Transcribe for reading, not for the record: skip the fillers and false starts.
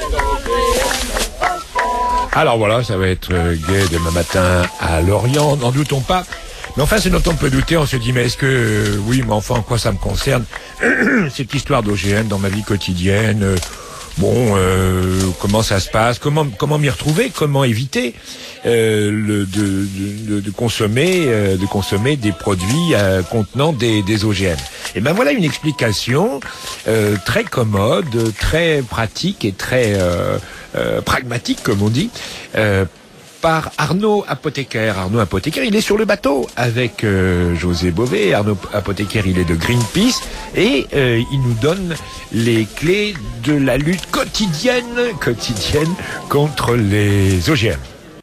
Alors voilà, ça va être gai demain matin à Lorient, n'en doutons pas. Mais enfin, c'est dont on peut douter, on se dit, mais est-ce que, oui, mais enfin, en quoi ça me concerne, cette histoire d'OGM dans ma vie quotidienne, comment ça se passe, comment m'y retrouver, comment éviter de consommer des produits contenant des OGM. Et ben voilà une explication très commode, très pratique et très pragmatique, comme on dit, par Arnaud Apothécaire. Arnaud Apothécaire, il est sur le bateau avec José Bové. Arnaud Apothécaire, il est de Greenpeace et il nous donne les clés de la lutte quotidienne contre les OGM.